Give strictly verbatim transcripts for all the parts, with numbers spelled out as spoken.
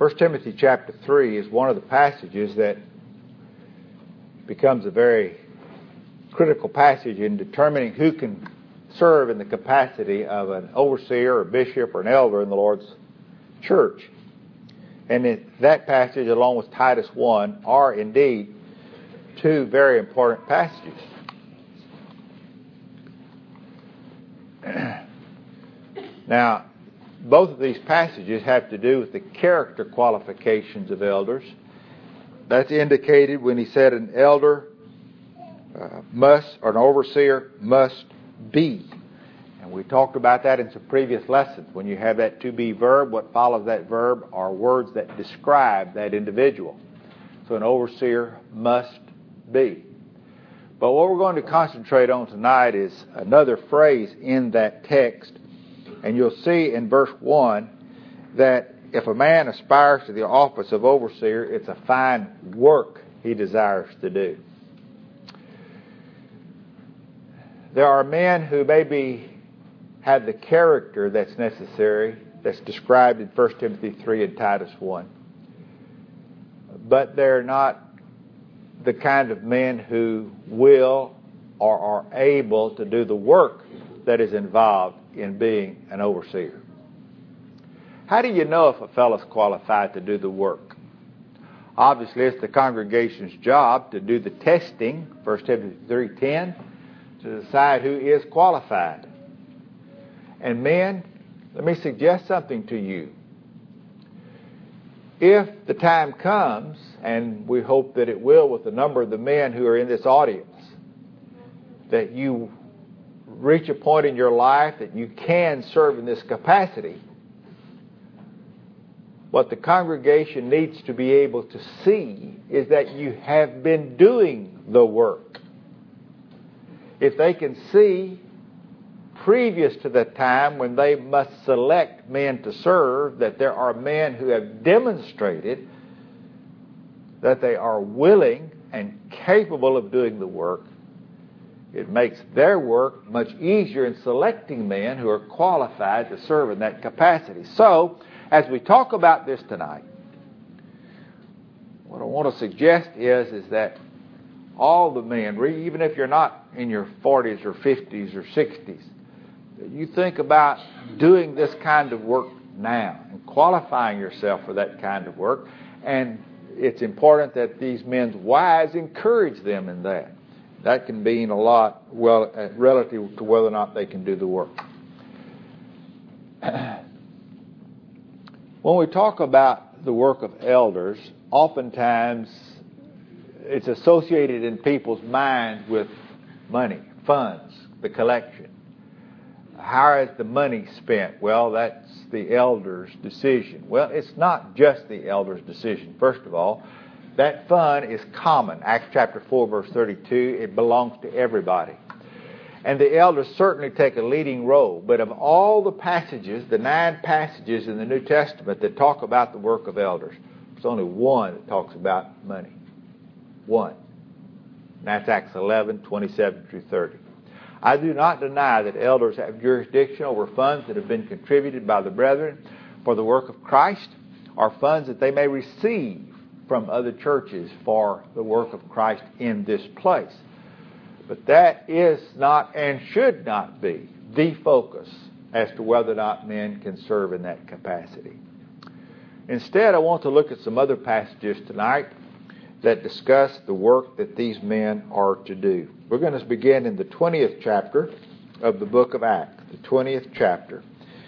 First Timothy chapter three is one of the passages that becomes a very critical passage in determining who can serve in the capacity of an overseer or bishop or an elder in the Lord's church. And in that passage, along with Titus one, are indeed two very important passages. Now, both of these passages have to do with the character qualifications of elders. That's indicated when he said an elder uh, must, or an overseer must be. And we talked about that in some previous lessons. When you have that to be verb, what follows that verb are words that describe that individual. So an overseer must be. But what we're going to concentrate on tonight is another phrase in that text. And you'll see in verse one that if a man aspires to the office of overseer, it's a fine work he desires to do. There are men who maybe have the character that's necessary, that's described in First Timothy three and Titus one. But they're not the kind of men who will or are able to do the work that is involved in being an overseer. How do you know if a fellow's qualified to do the work? Obviously, it's the congregation's job to do the testing, First Timothy three ten, to decide who is qualified. And men, let me suggest something to you. If the time comes, and we hope that it will with a number of the men who are in this audience, that you reach a point in your life that you can serve in this capacity, what the congregation needs to be able to see is that you have been doing the work. If they can see previous to the time when they must select men to serve, that there are men who have demonstrated that they are willing and capable of doing the work, it makes their work much easier in selecting men who are qualified to serve in that capacity. So, as we talk about this tonight, what I want to suggest is, is that all the men, even if you're not in your forties or fifties or sixties, you think about doing this kind of work now and qualifying yourself for that kind of work. And it's important that these men's wives encourage them in that. That can mean a lot, well, relative to whether or not they can do the work. When we talk about the work of elders, oftentimes it's associated in people's minds with money, funds, the collection. How is the money spent? Well, that's the elder's decision. Well, it's not just the elder's decision. First of all, that fund is common. Acts chapter four, verse thirty-two, it belongs to everybody. And the elders certainly take a leading role. But of all the passages, the nine passages in the New Testament that talk about the work of elders, there's only one that talks about money. One. And that's Acts eleven, twenty-seven through thirty. I do not deny that elders have jurisdiction over funds that have been contributed by the brethren for the work of Christ, or funds that they may receive from other churches for the work of Christ in this place. But that is not and should not be the focus as to whether or not men can serve in that capacity. Instead, I want to look at some other passages tonight that discuss the work that these men are to do. We're going to begin in the twentieth chapter of the book of Acts, the twentieth chapter.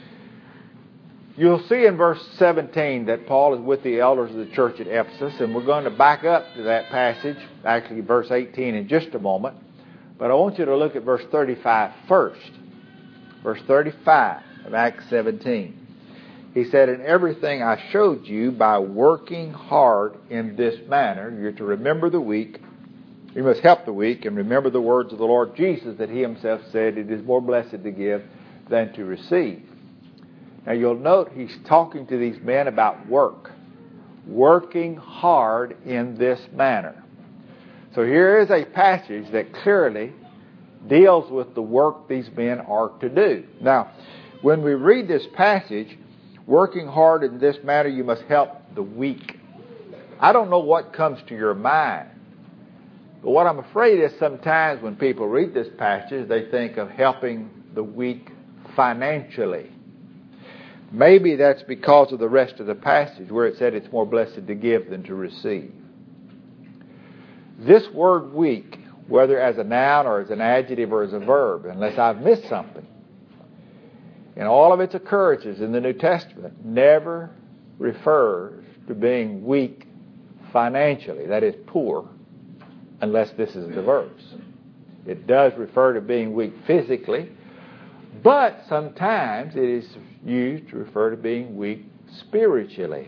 You'll see in verse seventeen that Paul is with the elders of the church at Ephesus, and we're going to back up to that passage, actually verse eighteen, in just a moment. But I want you to look at verse thirty-five first. Verse thirty-five of Acts seventeen. He said, "In everything I showed you by working hard in this manner." You're to remember the weak. You must help the weak and remember the words of the Lord Jesus that He Himself said, "It is more blessed to give than to receive." Now you'll note He's talking to these men about work. Working hard in this manner. So here is a passage that clearly deals with the work these men are to do. Now, when we read this passage, Working hard in this manner, you must help the weak. I don't know what comes to your mind. But what I'm afraid is sometimes when people read this passage, they think of helping the weak financially. Maybe that's because of the rest of the passage where it said it's more blessed to give than to receive. This word weak, whether as a noun or as an adjective or as a verb, unless I've missed something, in all of its occurrences in the New Testament, never refers to being weak financially, that is poor, unless this is the verse. It does refer to being weak physically, but sometimes it is used to refer to being weak spiritually.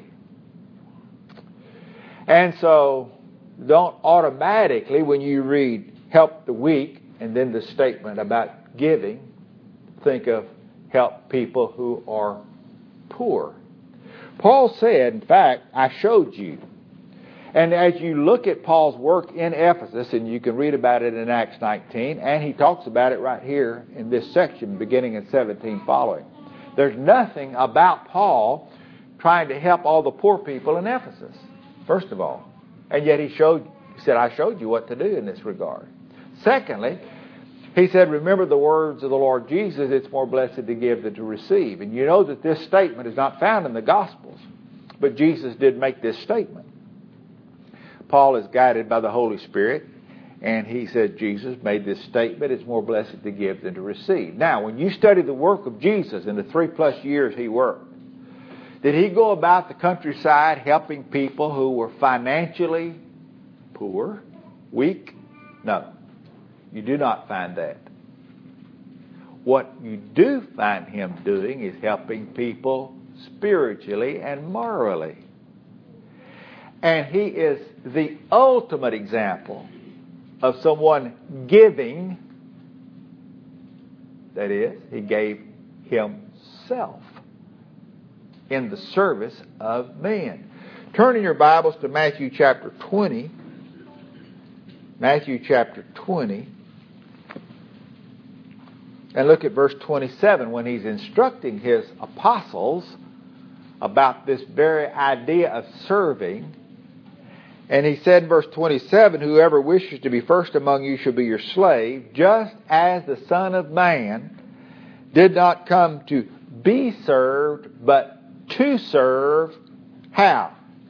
And so don't automatically, when you read help the weak and then the statement about giving, think of help people who are poor. Paul said, in fact, I showed you. And as you look at Paul's work in Ephesus, and you can read about it in Acts nineteen, and he talks about it right here in this section, beginning in seventeen following. There's nothing about Paul trying to help all the poor people in Ephesus, first of all. And yet he showed, he said, I showed you what to do in this regard. Secondly, he said, remember the words of the Lord Jesus, it's more blessed to give than to receive. And you know that this statement is not found in the Gospels, but Jesus did make this statement. Paul is guided by the Holy Spirit, and he said Jesus made this statement, it's more blessed to give than to receive. Now, when you study the work of Jesus in the three plus years he worked, did he go about the countryside helping people who were financially poor, weak? No, you do not find that. What you do find him doing is helping people spiritually and morally. And he is the ultimate example of someone giving. That is, he gave himself in the service of men. Turn in your Bibles to Matthew chapter twenty. Matthew chapter twenty. And look at verse twenty-seven when he's instructing his apostles about this very idea of serving. And he said in verse twenty-seven, whoever wishes to be first among you shall be your slave, just as the Son of Man did not come to be served, but to serve. How?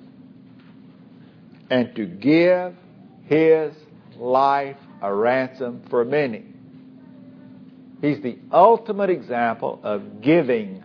And to give his life a ransom for many. He's the ultimate example of giving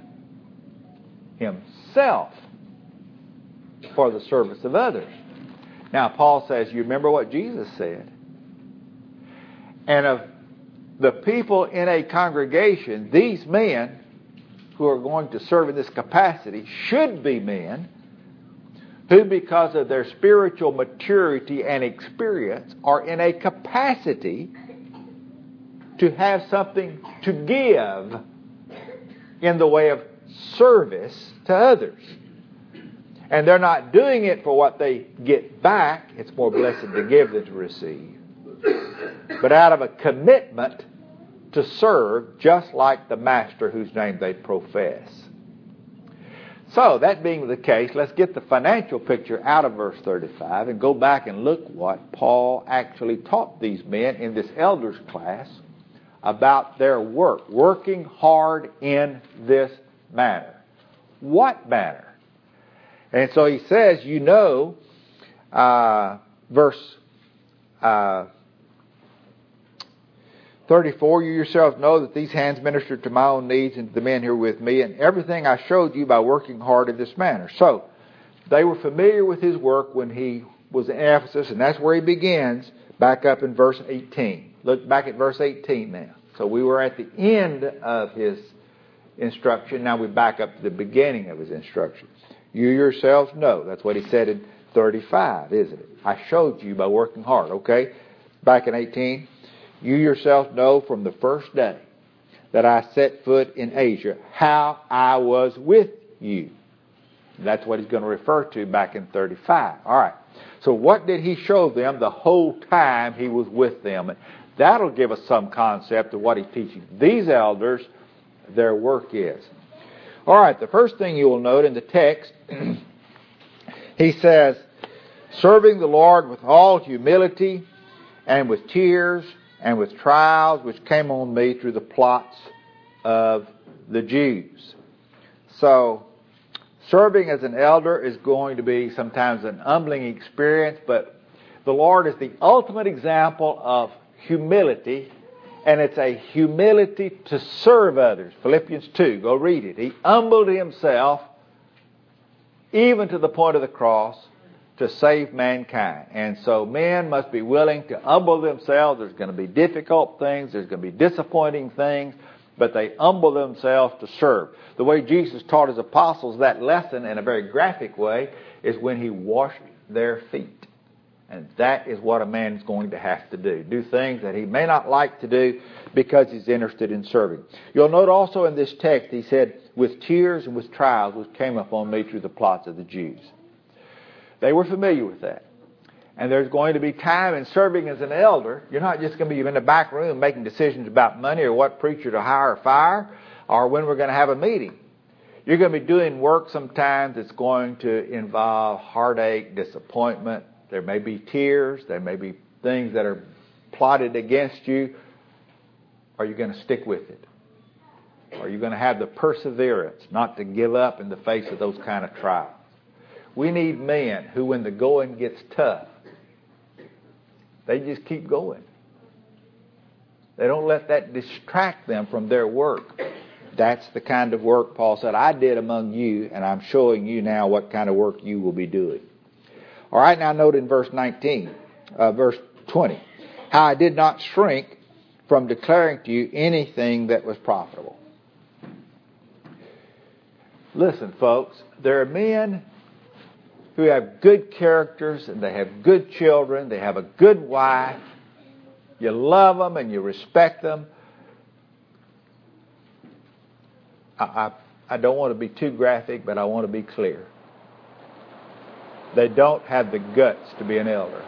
himself for the service of others. Now, Paul says, you remember what Jesus said. And of the people in a congregation, these men who are going to serve in this capacity should be men who, because of their spiritual maturity and experience, are in a capacity to have something to give in the way of service to others. And they're not doing it for what they get back. It's more blessed to give than to receive. But out of a commitment to serve, just like the master whose name they profess. So, that being the case, let's get the financial picture out of verse thirty-five and go back and look what Paul actually taught these men in this elders class about their work, working hard in this manner. What manner? And so he says, you know, uh, verse uh, thirty-four, you yourselves know that these hands minister to my own needs and to the men here with me, and everything I showed you by working hard in this manner. So, they were familiar with his work when he was in Ephesus, and that's where he begins, back up in verse eighteen. Look back at verse eighteen now. So we were at the end of his instruction. Now we back up to the beginning of his instruction. You yourselves know. That's what he said in thirty-five, isn't it? I showed you by working hard, okay? Back in eighteen. You yourselves know from the first day that I set foot in Asia how I was with you. That's what he's going to refer to back in thirty-five. All right. So what did he show them the whole time he was with them? And that'll give us some concept of what he's teaching these elders their work is. All right, the first thing you will note in the text, he says, serving the Lord with all humility and with tears and with trials which came on me through the plots of the Jews. So, serving as an elder is going to be sometimes an humbling experience, but the Lord is the ultimate example of humility, and it's a humility to serve others. Philippians two, go read it. He humbled himself even to the point of the cross to save mankind. And so men must be willing to humble themselves. There's going to be difficult things. There's going to be disappointing things. But they humble themselves to serve. The way Jesus taught his apostles that lesson in a very graphic way is when he washed their feet. And that is what a man is going to have to do. Do things that he may not like to do because he's interested in serving. You'll note also in this text, he said, with tears and with trials which came upon me through the plots of the Jews. They were familiar with that. And there's going to be time in serving as an elder. You're not just going to be in the back room making decisions about money or what preacher to hire or fire or when we're going to have a meeting. You're going to be doing work sometimes that's going to involve heartache, disappointment. There may be tears. There may be things that are plotted against you. Are you going to stick with it? Are you going to have the perseverance not to give up in the face of those kind of trials? We need men who, when the going gets tough, they just keep going. They don't let that distract them from their work. That's the kind of work Paul said, I did among you, and I'm showing you now what kind of work you will be doing. All right, now note in verse nineteen, uh, verse twenty, how I did not shrink from declaring to you anything that was profitable. Listen, folks, there are men who have good characters and they have good children, they have a good wife. You love them and you respect them. I, I, I don't want to be too graphic, but I want to be clear. They don't have the guts to be an elder.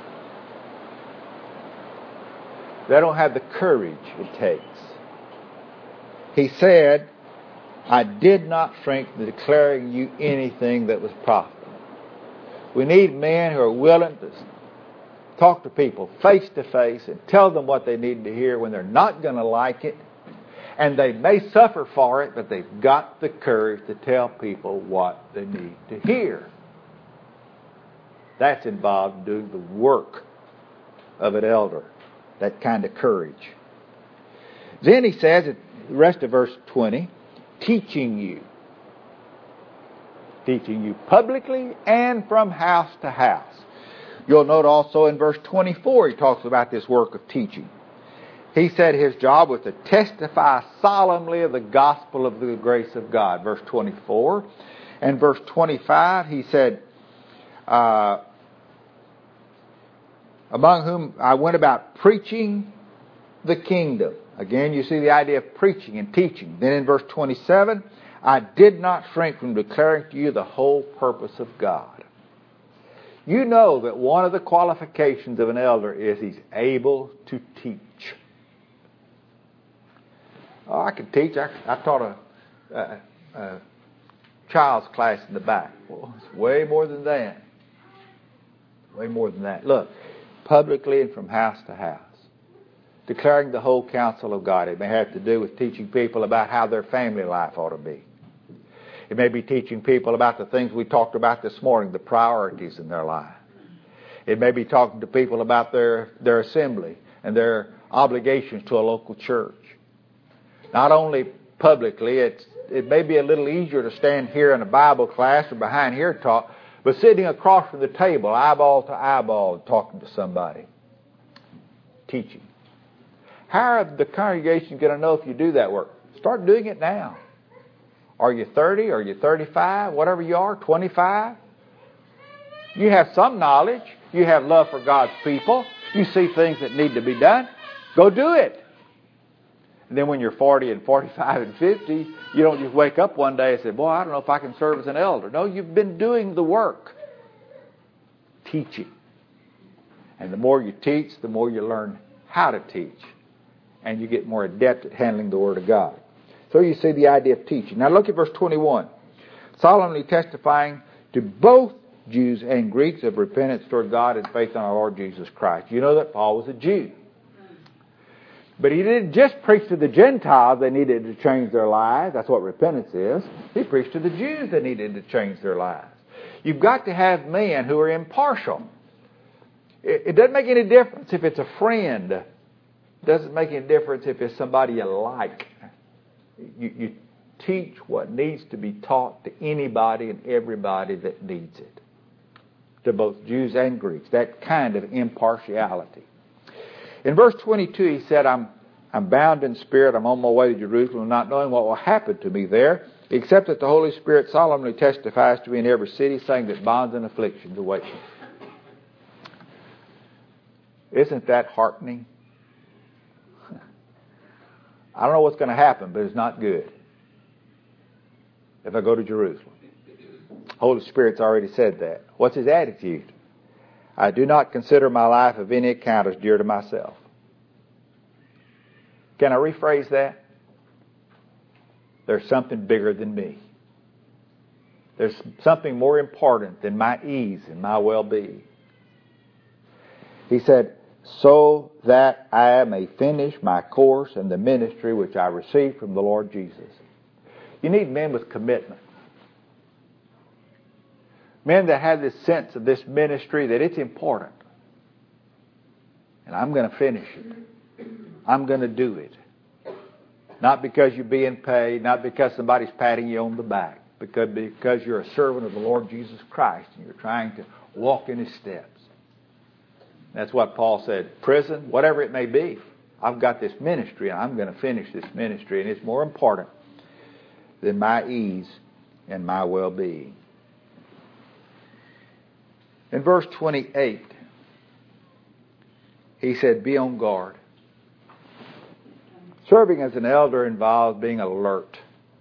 They don't have the courage it takes. He said, I did not shrink from declaring you anything that was profitable. We need men who are willing to talk to people face to face and tell them what they need to hear when they're not going to like it. And they may suffer for it, but they've got the courage to tell people what they need to hear. That's involved in doing the work of an elder, that kind of courage. Then he says, at the rest of verse twenty, teaching you. Teaching you publicly and from house to house. You'll note also in verse twenty-four, he talks about this work of teaching. He said his job was to testify solemnly of the gospel of the grace of God. Verse twenty-four. And verse twenty-five, he said, uh, among whom I went about preaching the kingdom. Again, you see the idea of preaching and teaching. Then in verse twenty-seven, I did not shrink from declaring to you the whole purpose of God. You know that one of the qualifications of an elder is he's able to teach. Oh, I can teach. I, I taught a, a, a child's class in the back. Well, it's way more than that. Way more than that. Look, publicly and from house to house. Declaring the whole counsel of God. It may have to do with teaching people about how their family life ought to be. It may be teaching people about the things we talked about this morning, the priorities in their life. It may be talking to people about their, their assembly and their obligations to a local church. Not only publicly, it's, it may be a little easier to stand here in a Bible class or behind here talk, but sitting across from the table, eyeball to eyeball, talking to somebody. Teaching. How are the congregation going to know if you do that work? Start doing it now. Are you thirty? Are you thirty-five? Whatever you are, twenty-five? You have some knowledge. You have love for God's people. You see things that need to be done. Go do it. And then when you're forty and forty-five and fifty, you don't just wake up one day and say, boy, I don't know if I can serve as an elder. No, you've been doing the work. Teaching. And the more you teach, the more you learn how to teach. And you get more adept at handling the Word of God. So you see the idea of teaching. Now look at verse twenty-one. Solemnly testifying to both Jews and Greeks of repentance toward God and faith in our Lord Jesus Christ. You know that Paul was a Jew. But he didn't just preach to the Gentiles they needed to change their lives. That's what repentance is. He preached to the Jews that needed to change their lives. You've got to have men who are impartial. It, it doesn't make any difference if it's a friend. It doesn't make any difference if it's somebody you like. You, you teach what needs to be taught to anybody and everybody that needs it. To both Jews and Greeks. That kind of impartiality. In verse twenty-two, he said, I'm, I'm bound in spirit. I'm on my way to Jerusalem, not knowing what will happen to me there, except that the Holy Spirit solemnly testifies to me in every city, saying that bonds and afflictions await me. Isn't that heartening? I don't know what's going to happen, but it's not good if I go to Jerusalem. Holy Spirit's already said that. What's his attitude? I do not consider my life of any account as dear to myself. Can I rephrase that? There's something bigger than me. There's something more important than my ease and my well-being. He said, so that I may finish my course and the ministry which I received from the Lord Jesus. You need men with commitment. Men that have this sense of this ministry that it's important. And I'm going to finish it. I'm going to do it. Not because you're being paid, not because somebody's patting you on the back, because, because you're a servant of the Lord Jesus Christ and you're trying to walk in His steps. That's what Paul said. Prison, whatever it may be, I've got this ministry and I'm going to finish this ministry, and it's more important than my ease and my well-being. In verse twenty-eight, he said, be on guard. Serving as an elder involves being alert.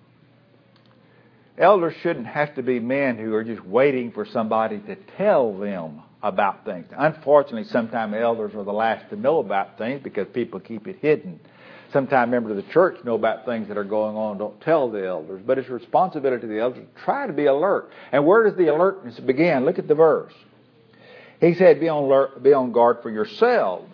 Elders shouldn't have to be men who are just waiting for somebody to tell them about things. Unfortunately, sometimes elders are the last to know about things because people keep it hidden. Sometimes members of the church know about things that are going on, don't tell the elders. But it's a responsibility of the elders to try to be alert. And where does the alertness begin? Look at the verse. He said, be on, alert, be on guard for yourselves.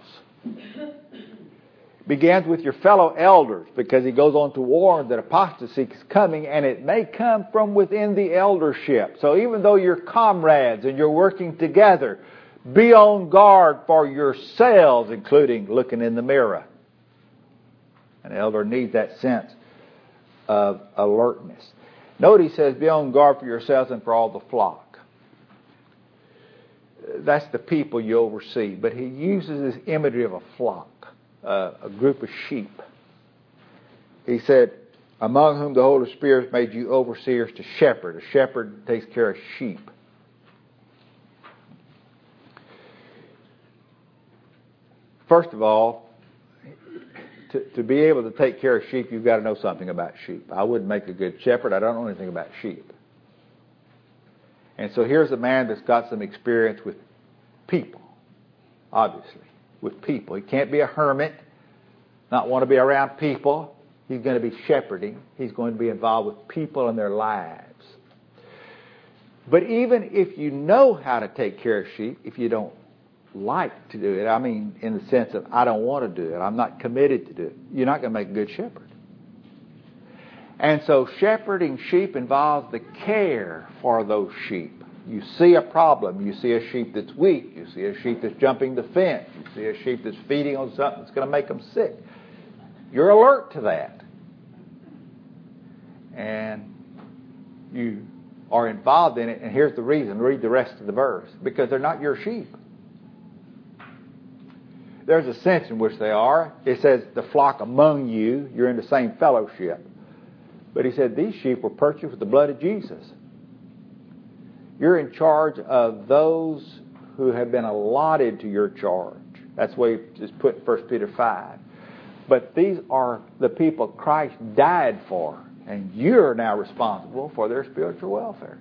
Begins with your fellow elders, because he goes on to warn that apostasy is coming, and it may come from within the eldership. So even though you're comrades and you're working together, be on guard for yourselves, including looking in the mirror. An elder needs that sense of alertness. Note he says, be on guard for yourselves and for all the flock. That's the people you oversee. But he uses this imagery of a flock, uh, a group of sheep. He said, among whom the Holy Spirit made you overseers to shepherd. A shepherd takes care of sheep. First of all, to, to be able to take care of sheep, you've got to know something about sheep. I wouldn't make a good shepherd. I don't know anything about sheep. And so here's a man that's got some experience with people, obviously, with people. He can't be a hermit, not want to be around people. He's going to be shepherding. He's going to be involved with people and their lives. But even if you know how to take care of sheep, if you don't like to do it, I mean in the sense of I don't want to do it, I'm not committed to do it, you're not going to make a good shepherd. And so shepherding sheep involves the care for those sheep. You see a problem. You see a sheep that's weak. You see a sheep that's jumping the fence. You see a sheep that's feeding on something that's going to make them sick. You're alert to that. And you are involved in it. And here's the reason. Read the rest of the verse. Because they're not your sheep. There's a sense in which they are. It says the flock among you. You're in the same fellowship. But he said these sheep were purchased with the blood of Jesus. You're in charge of those who have been allotted to your charge. That's the way it's put in First Peter five. But these are the people Christ died for, and you're now responsible for their spiritual welfare.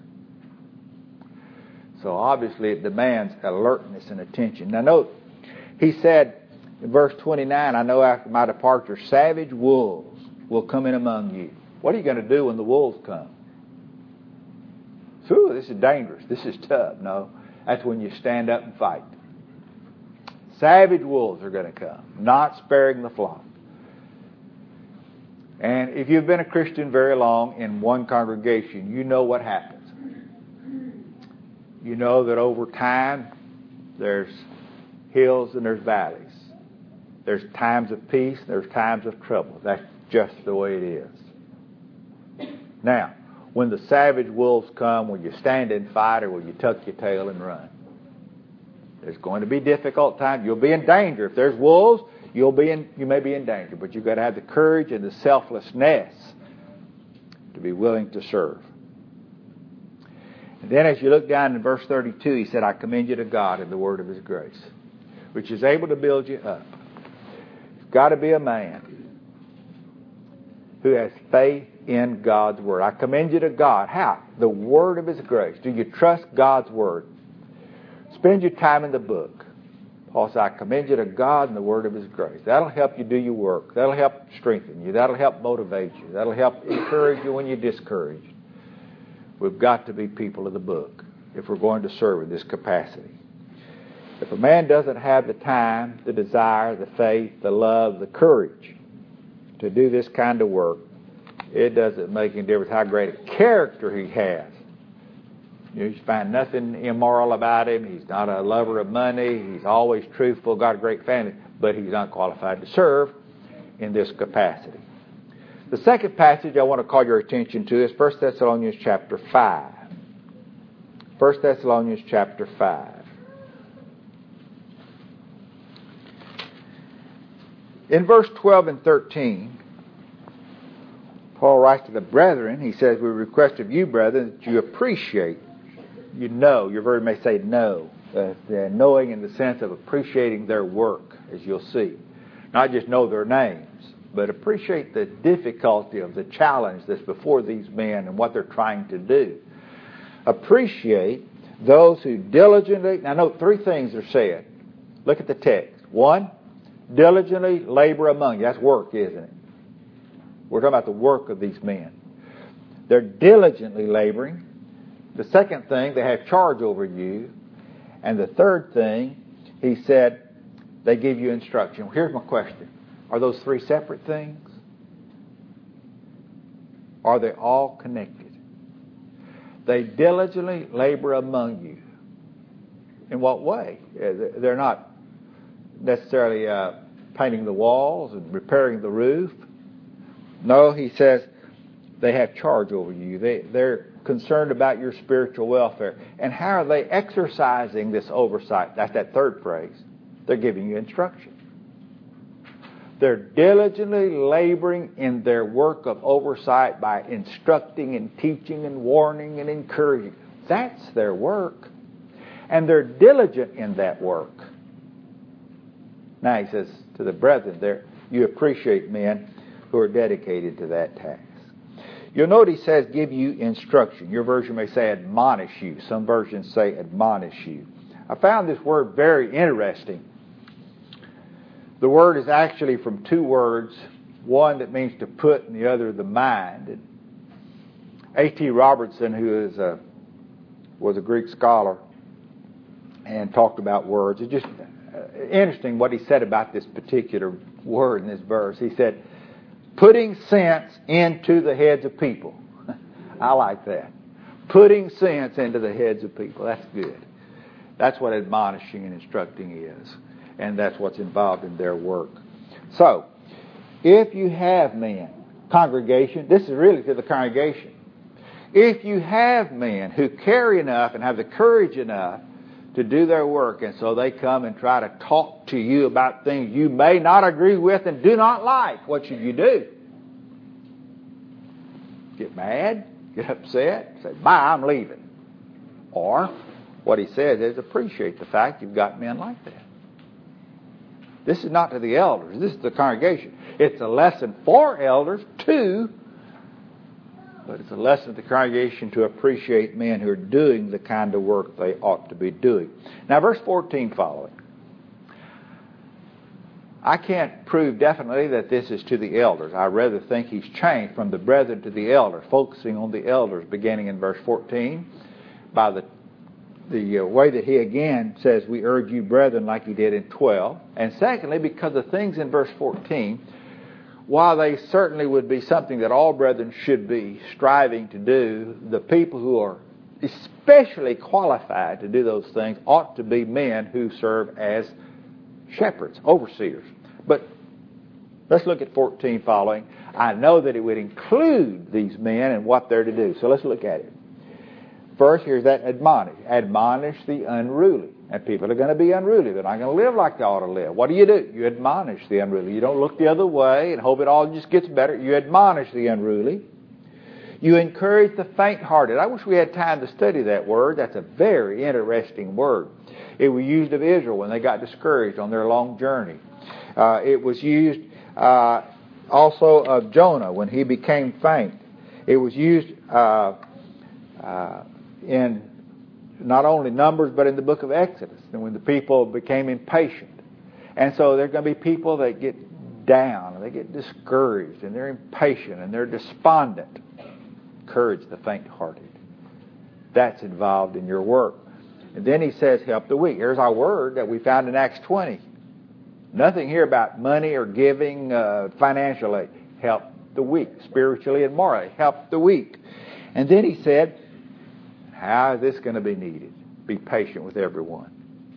So obviously it demands alertness and attention. Now note, he said in verse twenty-nine, I know after my departure savage wolves will come in among you. What are you going to do when the wolves come? Ooh, this is dangerous. This is tough. No, that's when you stand up and fight. Savage wolves are going to come, not sparing the flock. And if you've been a Christian very long in one congregation, you know what happens. You know that over time, there's hills and there's valleys. There's times of peace, there's times of trouble. That's just the way it is. Now, when the savage wolves come, will you stand and fight, or will you tuck your tail and run? There's going to be difficult times. You'll be in danger. If there's wolves, you'll be in, you may be in danger, but you've got to have the courage and the selflessness to be willing to serve. And then as you look down in verse thirty-two, he said, I commend you to God in the word of his grace, which is able to build you up. You've got to be a man who has faith in God's word. I commend you to God. How? The word of his grace. Do you trust God's word? Spend your time in the book. Paul said, I commend you to God and the word of his grace. That'll help you do your work. That'll help strengthen you. That'll help motivate you. That'll help encourage you when you're discouraged. We've got to be people of the book if we're going to serve in this capacity. If a man doesn't have the time, the desire, the faith, the love, the courage to do this kind of work, it doesn't make any difference how great a character he has. You find nothing immoral about him. He's not a lover of money. He's always truthful, got a great family, but he's not qualified to serve in this capacity. The second passage I want to call your attention to is First Thessalonians chapter five. First Thessalonians chapter five. In verse twelve and thirteen, Paul writes to the brethren, he says, we request of you, brethren, that you appreciate, you know, your verb may say know, uh, knowing in the sense of appreciating their work, as you'll see. Not just know their names, but appreciate the difficulty of the challenge that's before these men and what they're trying to do. Appreciate those who diligently, now note three things are said. Look at the text. One, diligently labor among you. That's work, isn't it? We're talking about the work of these men. They're diligently laboring. The second thing, they have charge over you. And the third thing, he said, they give you instruction. Here's my question. Are those three separate things? Are they all connected? They diligently labor among you. In what way? They're not necessarily uh, painting the walls and repairing the roof. No, he says they have charge over you. They, they're concerned about your spiritual welfare. And how are they exercising this oversight? That's that third phrase. They're giving you instruction. They're diligently laboring in their work of oversight by instructing and teaching and warning and encouraging. That's their work. And they're diligent in that work. Now he says to the brethren there, you appreciate men who are dedicated to that task. You'll note he says give you instruction. Your version may say admonish you. Some versions say admonish you. I found this word very interesting. The word is actually from two words, one that means to put and the other the mind. A T Robertson, who is a, was a Greek scholar and talked about words, it's just interesting what he said about this particular word in this verse. He said, putting sense into the heads of people. I like that. Putting sense into the heads of people. That's good. That's what admonishing and instructing is. And that's what's involved in their work. So, if you have men, congregation, this is really to the congregation. If you have men who care enough and have the courage enough to do their work, and so they come and try to talk to you about things you may not agree with and do not like, what should you do? Get mad? Get upset? Say, bye, I'm leaving. Or, what he says is appreciate the fact you've got men like that. This is not to the elders. This is the congregation. It's a lesson for elders, too, but it's a lesson to the congregation to appreciate men who are doing the kind of work they ought to be doing. Now, verse fourteen following. I can't prove definitely that this is to the elders. I rather think he's changed from the brethren to the elders, focusing on the elders beginning in verse fourteen by the the uh, way that he again says, we urge you, brethren, like he did in twelve. And secondly, because the things in verse fourteen, while they certainly would be something that all brethren should be striving to do, the people who are especially qualified to do those things ought to be men who serve as shepherds, overseers. But let's look at fourteen following. I know that it would include these men and what they're to do. So let's look at it. First, here's that admonish. Admonish the unruly. And people are going to be unruly. They're not going to live like they ought to live. What do you do? You admonish the unruly. You don't look the other way and hope it all just gets better. You admonish the unruly. You encourage the faint-hearted. I wish we had time to study that word. That's a very interesting word. It was used of Israel when they got discouraged on their long journey. Uh, it was used uh, also of Jonah when he became faint. It was used uh, uh, in not only Numbers, but in the book of Exodus, and when the people became impatient. And so there are going to be people that get down, and they get discouraged, and they're impatient, and they're despondent. Encourage the faint-hearted. That's involved in your work. And then he says, help the weak. Here's our word that we found in Acts twenty. Nothing here about money or giving uh, financial aid. Help the weak, spiritually and morally. Help the weak. And then he said, how is this going to be needed? Be patient with everyone.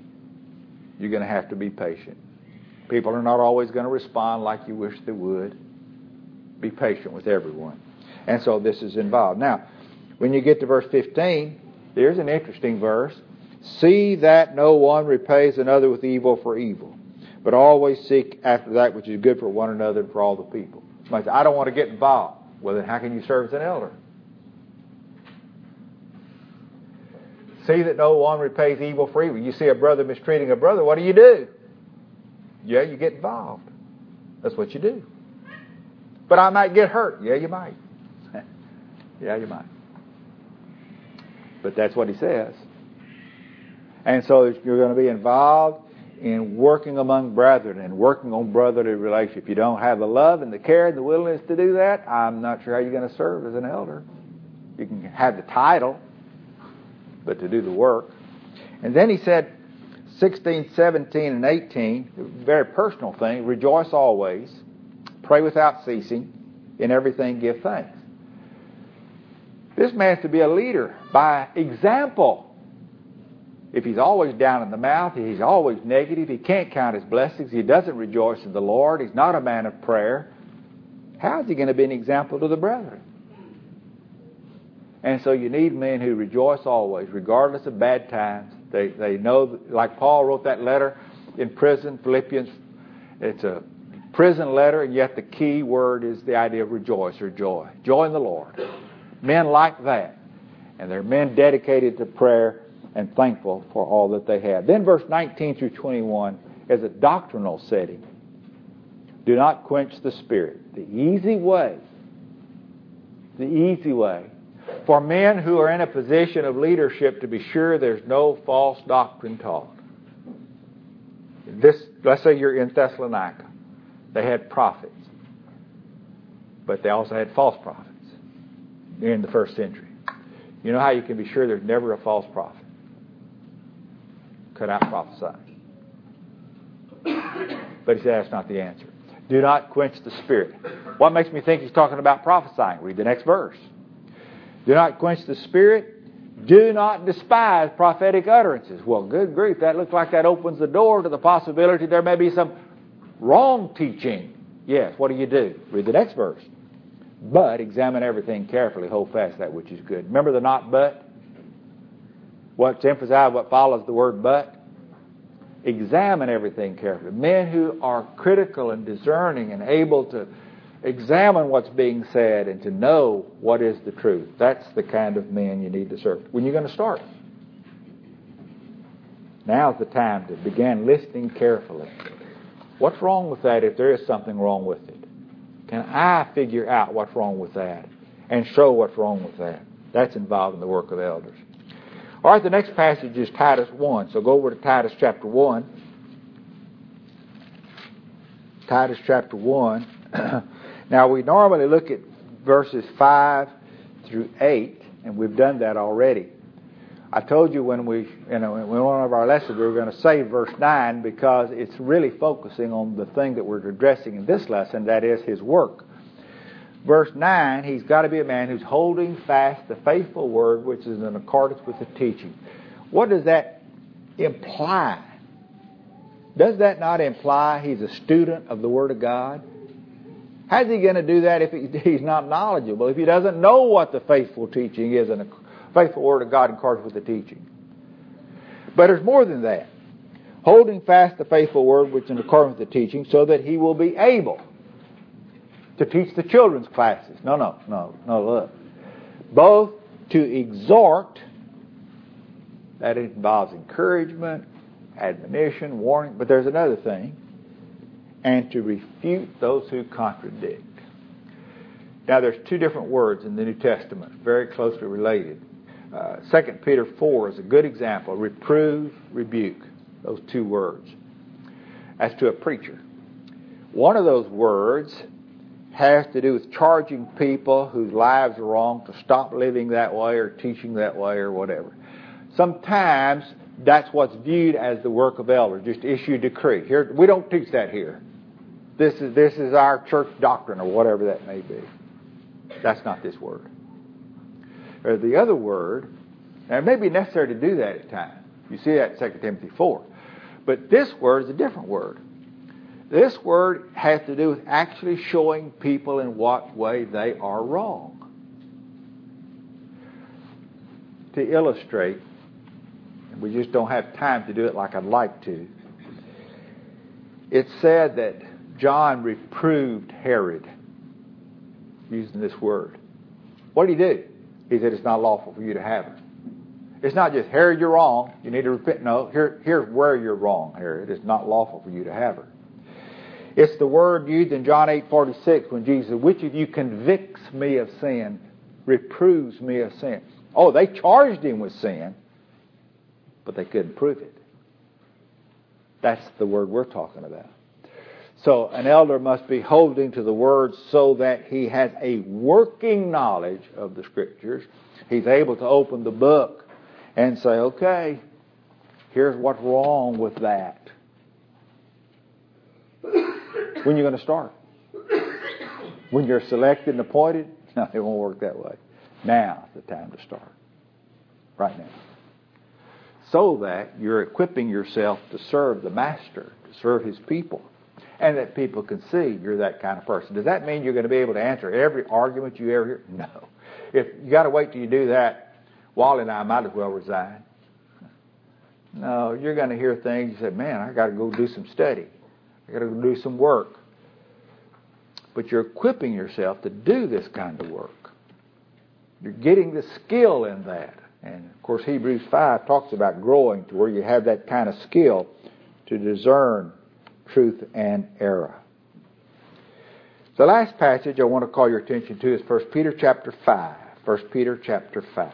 You're going to have to be patient. People are not always going to respond like you wish they would. Be patient with everyone. And so this is involved. Now, when you get to verse fifteen, there's an interesting verse. See that no one repays another with evil for evil, but always seek after that which is good for one another and for all the people. Somebody says, I don't want to get involved. Well, then how can you serve as an elder? See that no one repays evil for evil. You see a brother mistreating a brother, what do you do? Yeah, you get involved. That's what you do. But I might get hurt. Yeah, you might. Yeah, you might. But that's what he says. And so you're going to be involved in working among brethren and working on brotherly relationship. If you don't have the love and the care and the willingness to do that, I'm not sure how you're going to serve as an elder. You can have the title, but to do the work. And then he said, sixteen, seventeen, and eighteen, very personal thing, rejoice always, pray without ceasing, in everything give thanks. This man's to be a leader by example. If he's always down in the mouth, he's always negative, he can't count his blessings, he doesn't rejoice in the Lord, he's not a man of prayer, how is he going to be an example to the brethren? And so you need men who rejoice always, regardless of bad times. They they know, like Paul wrote that letter in prison, Philippians. It's a prison letter, and yet the key word is the idea of rejoice or joy. Joy in the Lord. Men like that. And they're men dedicated to prayer and thankful for all that they have. Then verse nineteen through twenty-one is a doctrinal setting. Do not quench the Spirit. The easy way, the easy way for men who are in a position of leadership to be sure there's no false doctrine taught. This, let's say you're in Thessalonica. They had prophets, but they also had false prophets in the first century. You know how you can be sure there's never a false prophet? Cut out prophesying. But he said that's not the answer. Do not quench the Spirit. What makes me think he's talking about prophesying? Read the next verse. Do not quench the Spirit. Do not despise prophetic utterances. Well, good grief, that looks like that opens the door to the possibility there may be some wrong teaching. Yes, what do you do? Read the next verse. But examine everything carefully, hold fast that which is good. Remember the not but? What's emphasized, what follows the word but? Examine everything carefully. Men who are critical and discerning and able to examine what's being said and to know what is the truth. That's the kind of men you need to serve. When you're going to start? Now's the time to begin listening carefully. What's wrong with that if there is something wrong with it? Can I figure out what's wrong with that and show what's wrong with that? That's involved in the work of elders. All right, the next passage is Titus one. So go over to Titus chapter one. Titus chapter one. Now, we normally look at verses five through eight, and we've done that already. I told you when we, you know, in one of our lessons, we were going to save verse nine because it's really focusing on the thing that we're addressing in this lesson, that is his work. Verse nine, he's got to be a man who's holding fast the faithful word which is in accordance with the teaching. What does that imply? Does that not imply he's a student of the Word of God? How's he going to do that if he, he's not knowledgeable, if he doesn't know what the faithful teaching is and the faithful Word of God in accordance with the teaching? But there's more than that. Holding fast the faithful Word which is in accordance with the teaching, so that he will be able to teach the children's classes. No, no, no, no, look. Both to exhort, that involves encouragement, admonition, warning, but there's another thing, and to refute those who contradict. Now, there's two different words in the New Testament, very closely related. Uh, Second Peter four is a good example. Reprove, rebuke, those two words. As to a preacher, one of those words has to do with charging people whose lives are wrong to stop living that way or teaching that way or whatever. Sometimes that's what's viewed as the work of elders, just issue a decree. Here, we don't teach that here. This is this is our church doctrine or whatever that may be. That's not this word. Or the other word, and it may be necessary to do that at times. You see that in Second Timothy four. But this word is a different word. This word has to do with actually showing people in what way they are wrong. To illustrate, we just don't have time to do it like I'd like to. It's said that John reproved Herod using this word. What did he do? He said it's not lawful for you to have her. It's not just, Herod, you're wrong, you need to repent. No, here, here's where you're wrong, Herod. It's not lawful for you to have her. It's the word used in John eight forty-six when Jesus said, which of you convicts me of sin, reproves me of sin? Oh, they charged him with sin, but they couldn't prove it. That's the word we're talking about. So an elder must be holding to the word so that he has a working knowledge of the Scriptures. He's able to open the book and say, okay, here's what's wrong with that. When you're going to start? When you're selected and appointed? No, it won't work that way. Now's the time to start. Right now. So that you're equipping yourself to serve the Master, to serve His people, and that people can see you're that kind of person. Does that mean you're going to be able to answer every argument you ever hear? No. If you got to wait till you do that, Wally and I might as well resign. No, you're going to hear things. You say, man, I got to go do some study. I got to go do some work. But you're equipping yourself to do this kind of work. You're getting the skill in that. And, of course, Hebrews five talks about growing to where you have that kind of skill to discern truth and error. The last passage I want to call your attention to is First Peter chapter five. First Peter chapter five.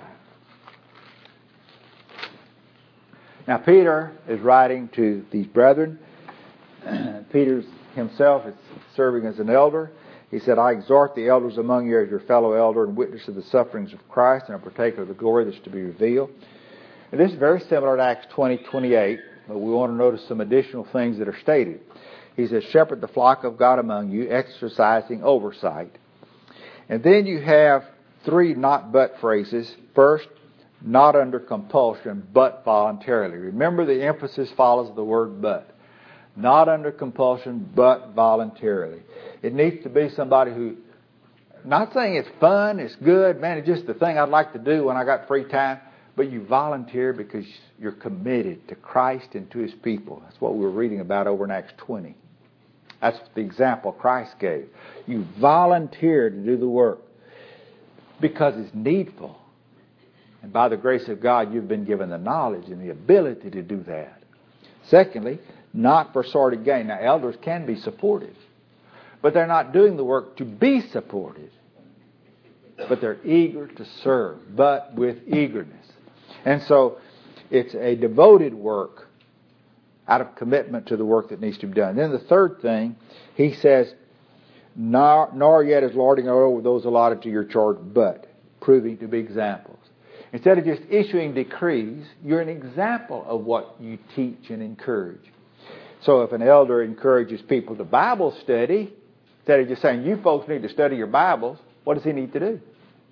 Now, Peter is writing to these brethren. Peter himself is serving as an elder. He said, I exhort the elders among you as your fellow elder and witness of the sufferings of Christ and a partaker of the glory that's to be revealed. And this is very similar to Acts twenty twenty-eight, but we want to notice some additional things that are stated. He says, shepherd the flock of God among you, exercising oversight. And then you have three not but phrases. First, not under compulsion, but voluntarily. Remember, the emphasis follows the word but. Not under compulsion, but voluntarily. It needs to be somebody who, not saying it's fun, it's good, man, it's just the thing I'd like to do when I got free time, but you volunteer because you're committed to Christ and to His people. That's what we were reading about over in Acts twenty. That's the example Christ gave. You volunteer to do the work because it's needful. And by the grace of God, you've been given the knowledge and the ability to do that. Secondly, not for sordid gain. Now, elders can be supported, but they're not doing the work to be supported. But they're eager to serve, but with eagerness. And so, it's a devoted work out of commitment to the work that needs to be done. Then the third thing, he says, nor, nor yet is lording over those allotted to your charge, but proving to be examples. Instead of just issuing decrees, you're an example of what you teach and encourage. So if an elder encourages people to Bible study, instead of just saying, you folks need to study your Bibles, what does he need to do?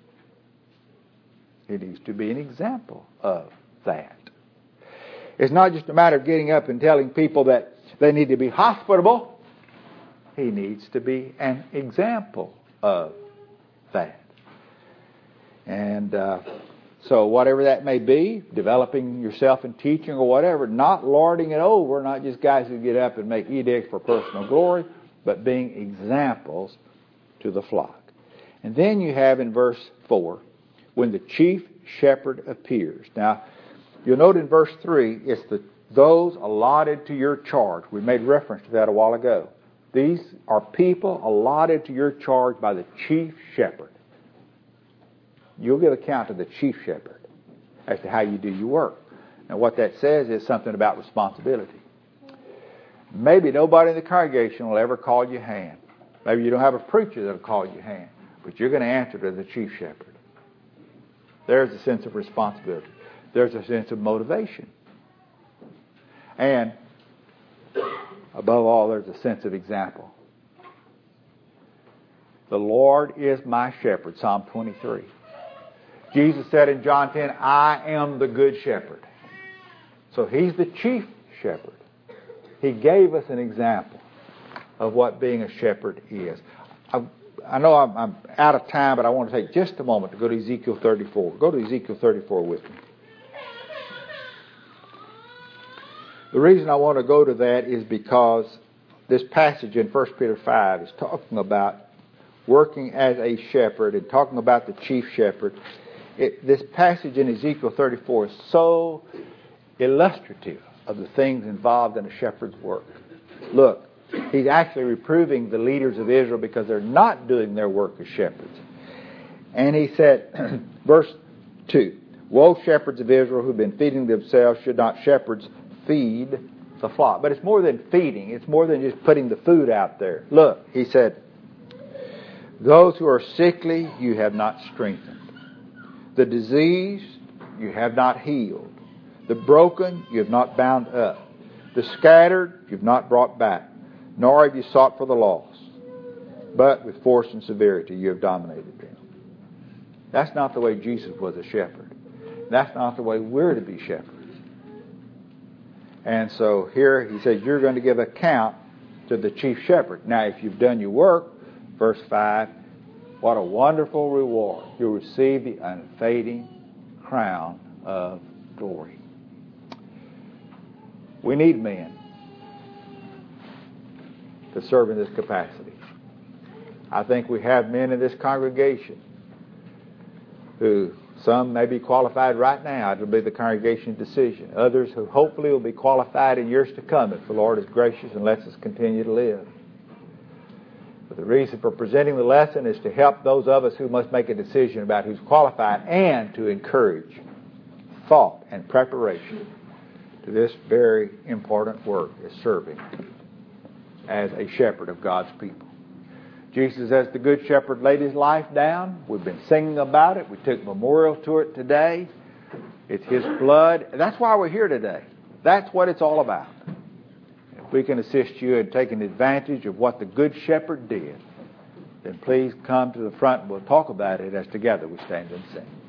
He needs to be an example of that. It's not just a matter of getting up and telling people that they need to be hospitable. He needs to be an example of that. And uh, so whatever that may be, developing yourself in teaching or whatever, not lording it over, not just guys who get up and make edicts for personal glory, but being examples to the flock. And then you have in verse four, when the chief shepherd appears. Now, you'll note in verse three, it's the those allotted to your charge. We made reference to that a while ago. These are people allotted to your charge by the chief shepherd. You'll give account to the chief shepherd as to how you do your work. Now, what that says is something about responsibility. Maybe nobody in the congregation will ever call you hand. Maybe you don't have a preacher that will call you hand. But you're going to answer to the chief shepherd. There's a sense of responsibility. There's a sense of motivation. And above all, there's a sense of example. The Lord is my shepherd, Psalm twenty-three. Jesus said in John ten, I am the good shepherd. So he's the chief shepherd. He gave us an example of what being a shepherd is. I, I know I'm, I'm out of time, but I want to take just a moment to go to Ezekiel thirty-four. Go to Ezekiel thirty-four with me. The reason I want to go to that is because this passage in First Peter five is talking about working as a shepherd and talking about the chief shepherd. It, this passage in Ezekiel thirty-four is so illustrative of the things involved in a shepherd's work. Look, he's actually reproving the leaders of Israel because they're not doing their work as shepherds. And he said, verse two, woe shepherds of Israel who've been feeding themselves, should not shepherds feed the flock? But it's more than feeding. It's more than just putting the food out there. Look, he said, those who are sickly you have not strengthened. The diseased you have not healed. The broken you have not bound up. The scattered you have not brought back. Nor have you sought for the lost. But with force and severity you have dominated them. That's not the way Jesus was a shepherd. That's not the way we're to be shepherds. And so here he says you're going to give account to the chief shepherd. Now if you've done your work, verse five, what a wonderful reward. You'll receive the unfading crown of glory. We need men to serve in this capacity. I think we have men in this congregation who, some may be qualified right now. It will be the congregation's decision. Others who hopefully will be qualified in years to come if the Lord is gracious and lets us continue to live. But the reason for presenting the lesson is to help those of us who must make a decision about who's qualified and to encourage thought and preparation to this very important work as serving as a shepherd of God's people. Jesus, as the Good Shepherd, laid his life down. We've been singing about it. We took memorial to it today. It's his blood. And that's why we're here today. That's what it's all about. If we can assist you in taking advantage of what the Good Shepherd did, then please come to the front and we'll talk about it as together we stand and sing.